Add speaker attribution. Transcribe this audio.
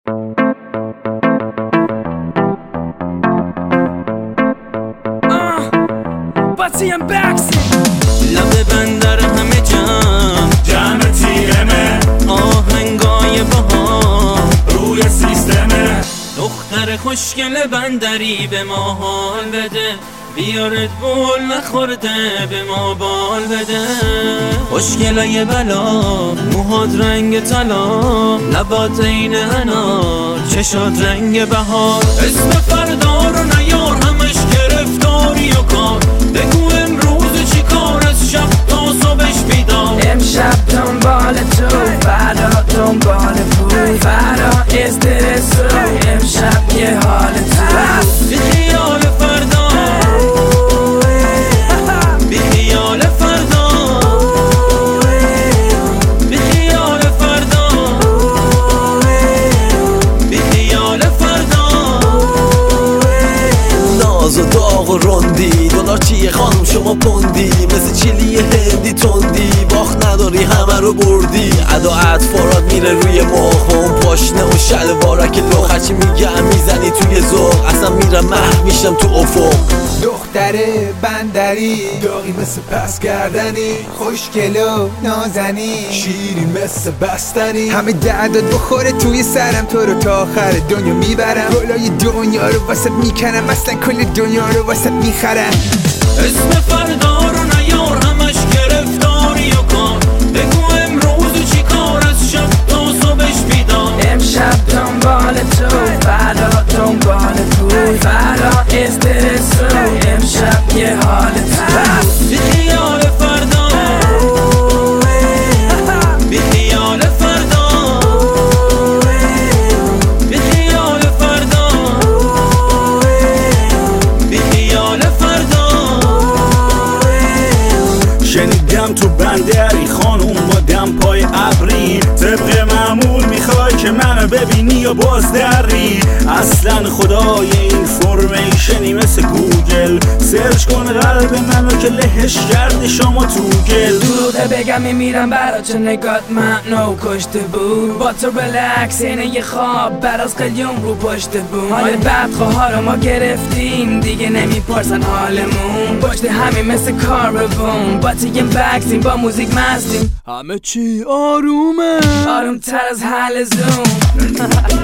Speaker 1: باتیم بکسی لبه بندر همه جمع تیرمه آهنگای باها روی سیستمه دختر خوشگل بندری به ما حال بده بیارد بول نخورده به ما بال بده خوشگلای بلا موهات رنگ طلا لبات عین انار چشات رنگ بهار اسم فردا رو نیار همش گرفتاری و کار بگو امروز چی کار از شب تا صبحش بیدار
Speaker 2: امشب دنبال تو فردا دنبال پول فردا استرس رو امشب یه حال تو
Speaker 1: بی خیال فردا بی خیال فردا بی خیال فردا بی خیال فردا
Speaker 3: ناز و داغ و رندی دلار چیه خانم شما پوندی مثل چیلی هندی تندی باخت نداری همه رو بردی ادا اطفارات میره روی مخم پاشنه و شلوارک لخ هرچی میگم میزنی توی ذوق اصلا میرم محو میشم تو افق
Speaker 4: دختر بندری داغی مثل پس کردنی خوشگل و نازنی شیری مثل بستنی همه دردات بخوره توی سرم تو رو تا آخر دنیا میبرم گلای دنیا رو واسط میکنم اصلا کل دنیا رو واسط میخرم
Speaker 1: اسم فردا رو نیار همش گرفتاری و کار بگو امروز چی کار از شب تا صبحش بیدار
Speaker 2: امشب دنبال تو فردا دنبال پول فردا استرس رو امشب یه حال تو
Speaker 1: بی خیال فردا بی خیال فردا بی خیال فردا بی خیال فردا
Speaker 5: شنیدم تو بندری خانوم با دم پای ابری طبق معمول میخوای که منو ببینی یا باز دری اصلا خدای اینفورمیشنی مثل گوگل سرچ کن قلب منو که لهش کرده شما تو گل
Speaker 2: دروغه بگم میمیرم برا چه نگات منو کشته بود با تو بلکس اینه یه خواب براز قلیون رو پشت بود حال بدخواه رو ما گرفتیم دیگه نمیپرسن حالمون پشت همین مثل کاربون با تیم بکسیم با موزیک مستیم
Speaker 1: همه چی آرومه
Speaker 2: آروم تر از حل زوم